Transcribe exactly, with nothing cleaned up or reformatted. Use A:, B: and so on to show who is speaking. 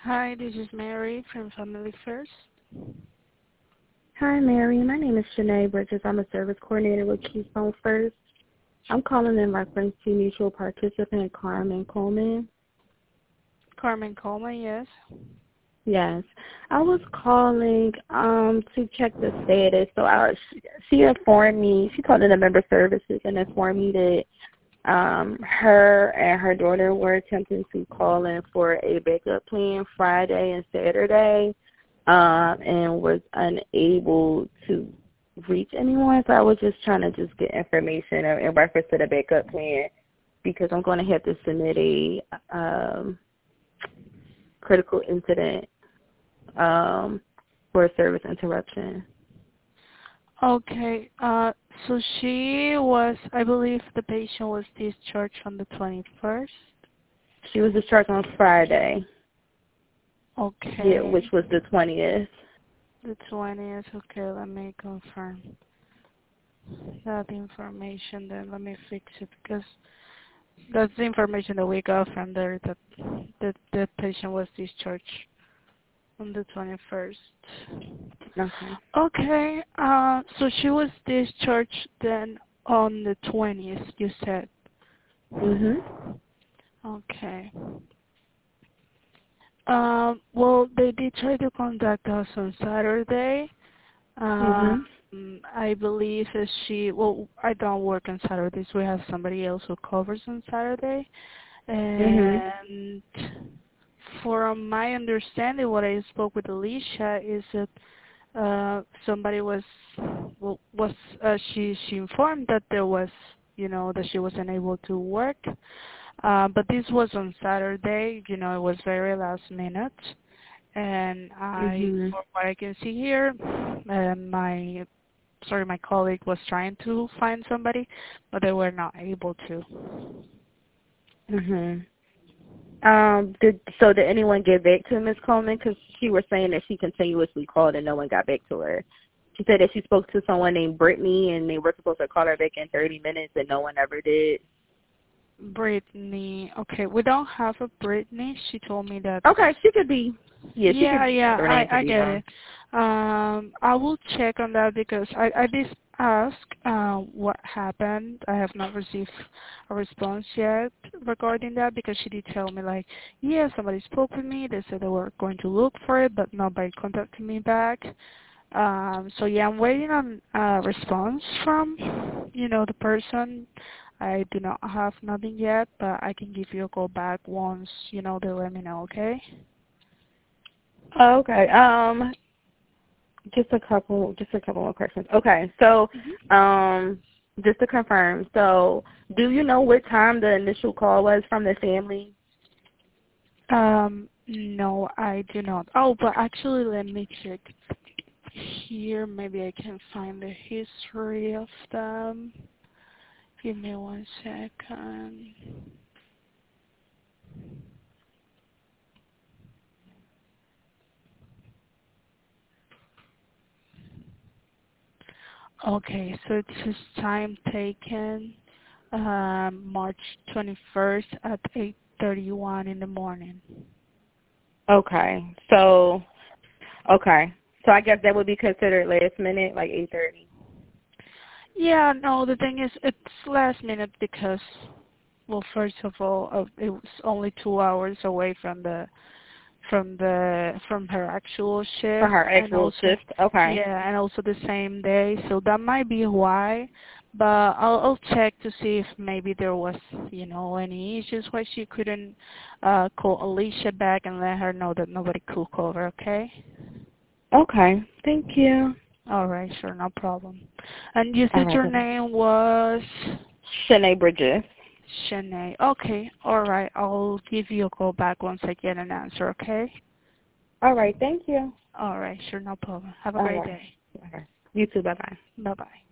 A: Hi, this is Mary from Family First.
B: Hi, Mary. My name is Shanae Bridges. I'm a service coordinator with Keystone First. I'm calling in reference to mutual participant Carmen Coleman.
A: Carmen Coleman, yes.
B: Yes. I was calling um to check the status. So I, she informed me, she called in the member services and informed me that um her and her daughter were attempting to call in for a backup plan Friday and Saturday. Um, and was unable to reach anyone. So I was just trying to just get information in reference to the backup plan because I'm going to have to submit a um, critical incident um, for a service interruption.
A: Okay, uh, so she was, I believe the patient was discharged on the twenty-first.
B: She was discharged on Friday.
A: Okay.
B: Yeah, which was the twentieth.
A: The twentieth, okay, let me confirm that information then. Let me fix it because that's the information that we got from there that the, the patient was discharged on the twenty-first.
B: Okay.
A: Okay, uh, so she was discharged then on the twentieth, you said.
B: Mhm.
A: Okay. Um, well, they did try to contact us on Saturday. Um,
B: Mhm.
A: I believe that she, well, I don't work on Saturdays. We have somebody else who covers on Saturday.
B: Mhm.
A: And from my understanding, what I spoke with Alicia is that uh, somebody was, well, was uh, she she informed that there was, you know, that she wasn't able to work. Uh, but this was on Saturday. You know, it was very last minute. And I,
B: Mhm.
A: from what I can see here, uh, my sorry, my colleague was trying to find somebody, but they were not able to.
B: Mhm. Um. Did so? Did anyone get back to Miss Coleman? Because she was saying that she continuously called and no one got back to her. She said that she spoke to someone named Brittany and they were supposed to call her back in thirty minutes and no one ever did.
A: Brittany, okay, we don't have a Brittany. She told me that.
B: Okay, she could be. Yeah, she
A: Yeah,
B: could.
A: yeah,
B: Her name
A: I
B: could
A: I
B: be
A: get
B: wrong.
A: it. Um, I will check on that because I I did ask uh, what happened. I have not received a response yet regarding that because she did tell me like, yeah, somebody spoke with me. They said they were going to look for it, but nobody contacted me back. Um, so yeah, I'm waiting on a response from, you know, the person. I do not have nothing yet, but I can give you a call back once, you know, they let me know, okay?
B: Oh, okay. Um, just a couple, just a couple more questions. Okay, so, um, just to confirm, so do you know what time the initial call was from the family?
A: Um, no, I do not. Oh, but actually, let me check here. Maybe I can find the history of them. Give me one second. Okay, so it says time taken, um, March twenty-first at eight thirty-one in the morning.
B: Okay, so, okay, so I guess that would be considered last minute, like eight thirty.
A: Yeah, no, the thing is, it's last minute because, well, first of all, uh, it was only two hours away from the from the from her actual
B: For
A: shift,
B: her
A: and
B: actual
A: also,
B: shift? Okay.
A: yeah, and also the same day. So that might be why. But I'll, I'll check to see if maybe there was, you know, any issues why she couldn't uh, call Alicia back and let her know that nobody could cover. Okay.
B: Okay, thank you.
A: All right, sure, no problem. And you
B: All
A: said
B: right,
A: your
B: bye-bye.
A: name was
B: Shanae Bridges.
A: Shanae. Okay, all right. I'll give you a call back once I get an answer, okay?
B: All right, thank you.
A: All right, sure, no problem. Have a
B: All
A: great
B: right.
A: day.
B: Okay. You too, bye-bye.
A: Bye-bye.